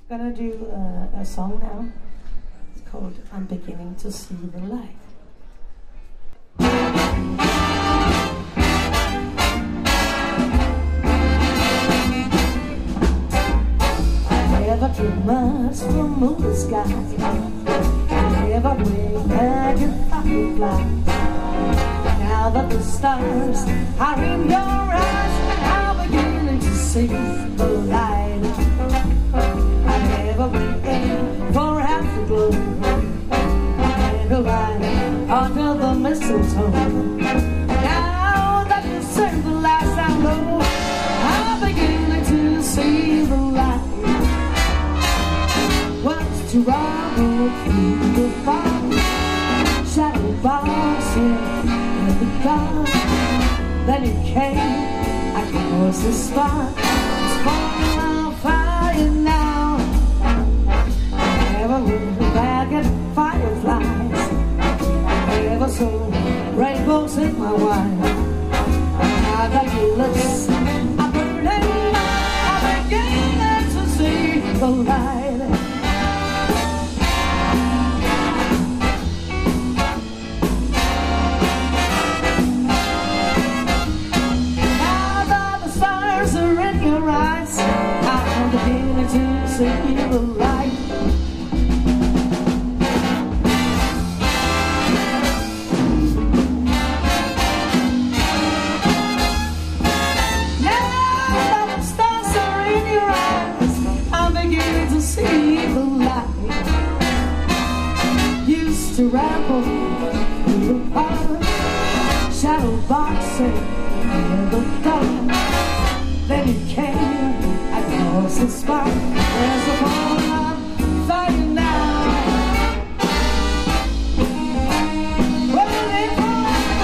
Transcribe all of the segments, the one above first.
Gonna do a song now. It's called I'm Beginning to See the Light. I never drew much from moon skies. I never wake and fireflies. Now that the stars are in your eyes, I'm beginning to see the light. I never waited for afterglow and a light under the mistletoe. Now that you sing the last I know, I'm beginning to see the light. Once to rubble through the fog, shadow boxing in the dark. Then you came, I caused the spark. It's falling on fire now. Never look back at fireflies. Never saw rainbows in my wine. Now that your lips are burning, I'm beginning to see the light. I'm beginning to see the light. Now that the stars are in your eyes, I'm beginning to see the light. Used to ramble through the park, shadow boxing in the dark. Then you came, I caused a spark. There's a ball of fire now. Rolling for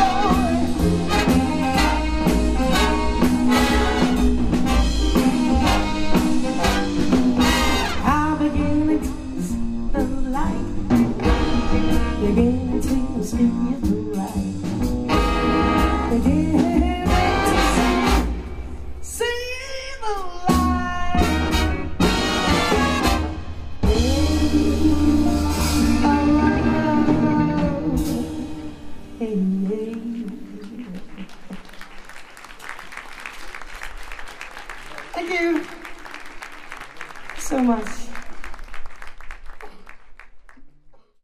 I'm beginning to see the light. Beginning to see the light. Beginning hey.